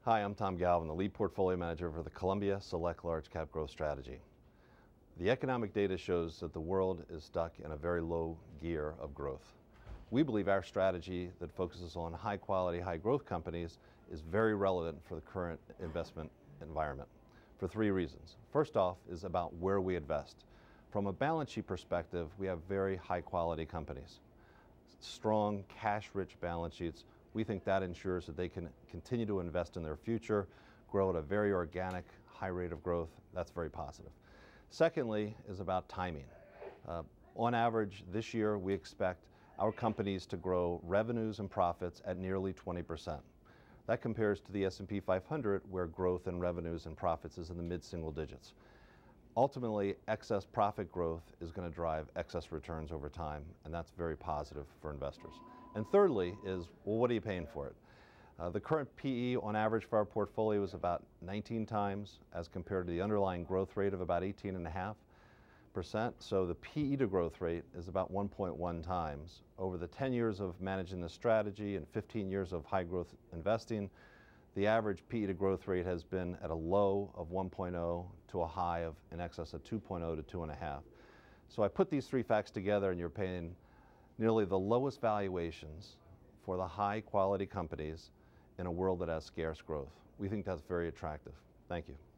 Hi, I'm Tom Galvin, the lead portfolio manager for the Columbia Select Large Cap Growth Strategy. The economic data shows that the world is stuck in a very low gear of growth. We believe our strategy that focuses on high quality, high growth companies is very relevant for the current investment environment for three reasons. First off is about where we invest. From a balance sheet perspective, we have very high quality companies. Strong, cash-rich balance sheets. We think that ensures that they can continue to invest in their future, grow at a very organic, high rate of growth. That's very positive. Secondly is about timing. On average, this year we expect our companies to grow revenues and profits at nearly 20%. That compares to the S&P 500, where growth in revenues and profits is in the mid-single digits. Ultimately, excess profit growth is going to drive excess returns over time, and that's very positive for investors. And thirdly is, well, what are you paying for it? The current PE on average for our portfolio is about 19 times as compared to the underlying growth rate of about 18.5%. So the PE to growth rate is about 1.1 times. Over the 10 years of managing this strategy and 15 years of high growth investing, the average PE to growth rate has been at a low of 1.0 to a high of in excess of 2.0 to 2.5. So I put these three facts together and you're paying nearly the lowest valuations for the high quality companies in a world that has scarce growth. We think that's very attractive. Thank you.